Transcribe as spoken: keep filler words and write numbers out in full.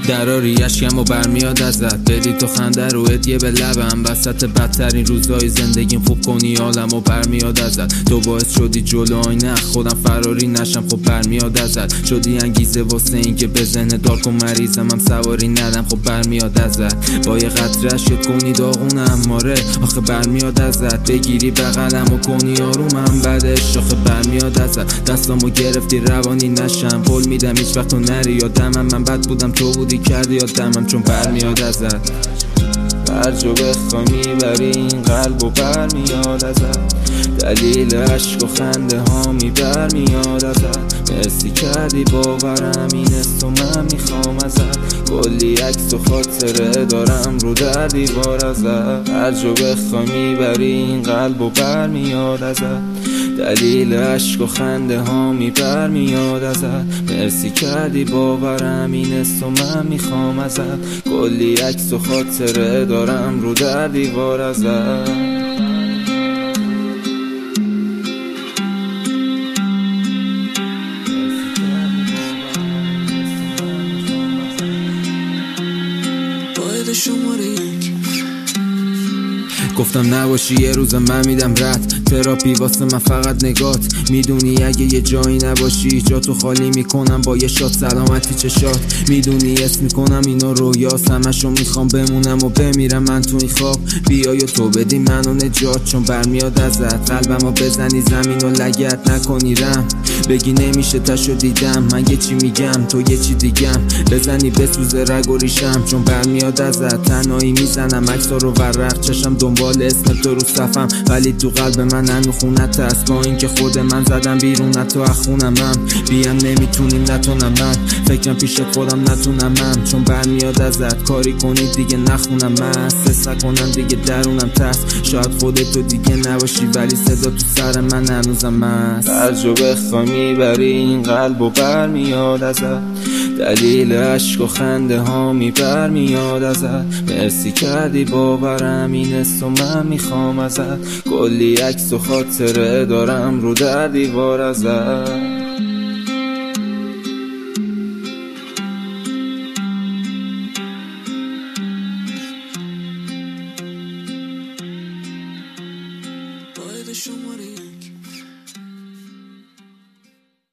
دراری اشکم و برمیاد ازت، بدی تو خنده رو هدیه به لبم. وسط بدترین روزای زندگیم خوب کنی حالم و برمیاد ازت. تو باعث شدی جلو آینه خودم فراری نشم، خب برمیاد ازت. شدی انگیزه واسه این که به ذهن دار کن مریضم، هم سواری ندم، خب برمیاد ازت. با یه قطره اشکت کنی داغونم، ماره آخه برمیاد ازت. بگیری بغلم و کنی آرومم، بعدش آخه برمیاد ازت. دستامو گرفتی روانی نشم، قول میدم هیچ وقت تو نری یادمم. من بد بودم تو بودی کردی یادمم، چون برمیاد ازت. هر جا بخوای میبری این قلب و برمیاد ازت. دلیل عشق و خنده ها میبر میاد ازت. مرسی کردی باورم این است و من میخوام ازت. کلی عکس و خاطره دارم رو در دیوار ازت. هر جا بخوای میبری این قلب و برمیاد ازت. دلیل عشق و خنده ها میبر میاد ازت. مرسی کردی باورم این است و من میخوام ازت. کلی عکس و خاطره دارم رو در دیوار ازت. شماره یک گفتم نباشی یه روز من میدم رد. تراپی واسه من فقط نگات. میدونی اگه یه جایی نباشی جاتو خالی میکنم با یه شات. سلامتی چشات میدونی اسم میکنم اینو رویاست. همشو میخوام بمونم و بمیرم من تو این خواب. بیای و تو بدی منو نجات، چون برمیاد ازت. قلبمو بزنی زمین و لگت نکنی رم. بگی نمیشه تشو دیدم، من یه چی میگم تو یه چی دیگم. بزنی بسوزه رگ و ریشم، چون برمیاد ازت. تنهایی میزنم عکسا رو ورق، چشم دنبال اسم تو رو صفم. ولی تو قلب من هنو خونت هست، با این که خود من زدم بیرون تو اخونم. من بیم نمیتونیم نتونم، من فکرم پیش خودم نتونم من. چون برمیاد ازت کاری کنی دیگه نخونم من. سس نکنم دیگه درونم تست. شاید خودتو دیگه نباشی ولی صدا تو سر من هنوزم مست. هر جا بخوای میبری این قلب و برمیاد ازت. دلیل عشق و خنده ها میبر میاد ازت. مرسی کردی باورم این است و من میخوام ازت. کلی عکس و خاطره دارم رو در دیوار ازت.